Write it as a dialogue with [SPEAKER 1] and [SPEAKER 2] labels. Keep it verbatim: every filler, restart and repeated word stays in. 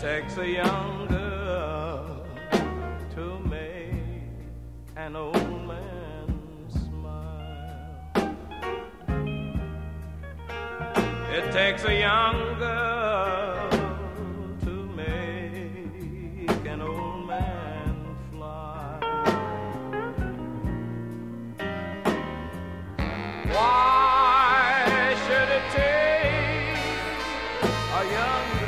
[SPEAKER 1] takes a young girl to make an old man smile. It takes a young girl to make an old man fly. Why should it take a young girl